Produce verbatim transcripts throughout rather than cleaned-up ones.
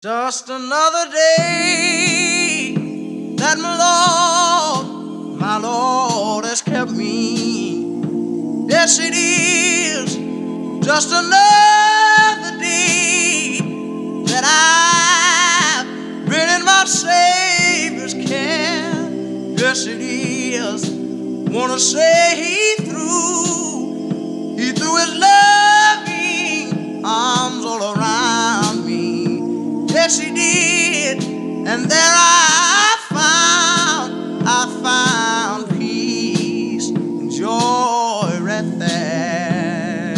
Just another day that my Lord, my Lord has kept me. Yes, it is just another day that I've been in my Savior's care. Yes, it is. Wanna say He threw, He threw His loving arms all around me. Yes, He did, and there I found, I found peace and joy right there.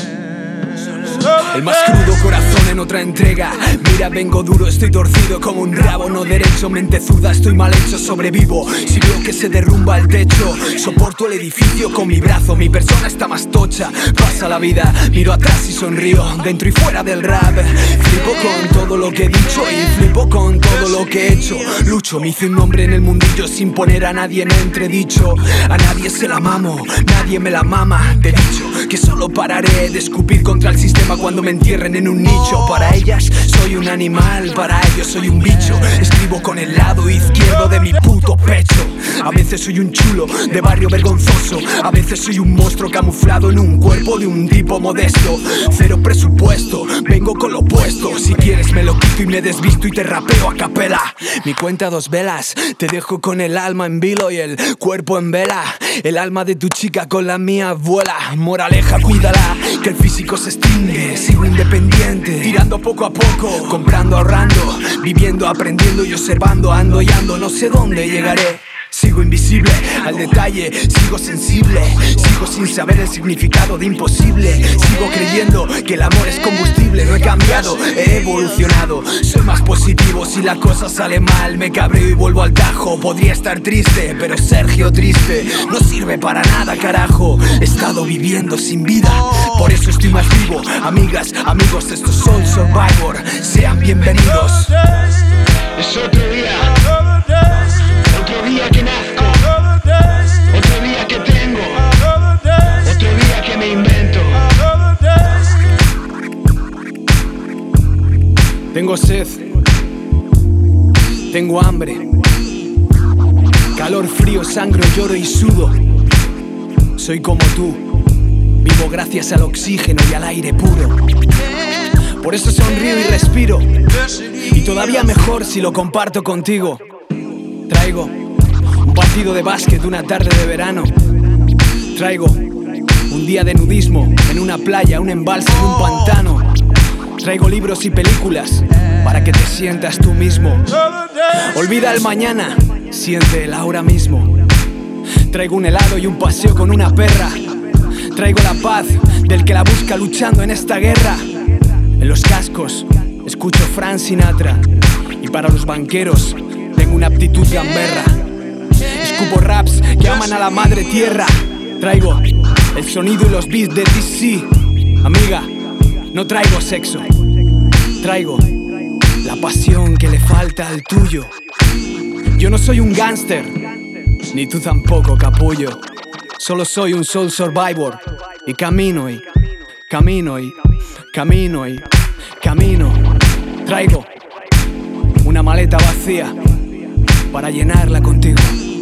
El más crudo corazón en otra entrega. Mira, vengo duro, estoy torcido como un rabo, no derecho, mente zurda, estoy mal hecho, sobrevivo. Si veo que se derrumba el techo, soporto el edificio con mi brazo. Mi persona está más tocha, pasa la vida, miro atrás y sonrío, dentro y fuera del rap. Flipo con todo lo que he dicho y flipo con todo lo que he hecho. Lucho, me hice un nombre en el mundillo sin poner a nadie en entredicho. A nadie se la mamo, nadie me la mama. Te he dicho que solo pararé de escupir contra el sistema cuando me entierren en un nicho. Para ellas soy un animal, para ellos soy un bicho. Escribo con el lado izquierdo de mi puto pecho. A veces soy un chulo de barrio vergonzoso, a veces soy un monstruo camuflado en un cuerpo de un tipo modesto. Cero presupuesto, vengo con lo opuesto. Si quieres me lo quito y me desvisto y te rapeo a capela. Mi cuenta dos velas, te dejo con el alma en vilo y el cuerpo en vela. El alma de tu chica con la mía vuela. Moraleja, cuídala, que el físico se extingue. Sigo independiente, tirando poco a poco, comprando, ahorrando, viviendo, aprendiendo y observando. Ando y ando, no sé dónde llegaré. Sigo invisible al detalle, sigo sensible, sigo sin saber el significado de imposible. Sigo creyendo que el amor es combustible. No he cambiado, he evolucionado, soy más positivo. Si la cosa sale mal me cabreo y vuelvo al tajo. Podría estar triste, pero Sergio triste no sirve para nada, carajo. He estado viviendo sin vida, por eso estoy más vivo. Amigas, amigos, esto es Soul Survivor, sean bienvenidos. Es otro día, otro día que nazco, otro día que tengo, otro día que me invento. Tengo sed, tengo hambre, calor, frío, sangro, lloro y sudo. Soy como tú, vivo gracias al oxígeno y al aire puro. Por eso sonrío y respiro, y todavía mejor si lo comparto contigo. Traigo un partido de básquet una tarde de verano. Traigo un día de nudismo en una playa, un embalse en un pantano. Traigo libros y películas para que te sientas tú mismo. Olvida el mañana, siente el ahora mismo. Traigo un helado y un paseo con una perra. Traigo la paz del que la busca luchando en esta guerra. En los cascos escucho Frank Sinatra, y para los banqueros tengo una aptitud gamberra. Escupo raps que aman a la madre tierra. Traigo el sonido y los beats de D C. Amiga, no traigo sexo, traigo la pasión que le falta al tuyo. Yo no soy un gángster, ni tú tampoco, capullo. Solo soy un soul survivor, y camino y camino y camino y camino. Traigo una maleta vacía para llenarla contigo.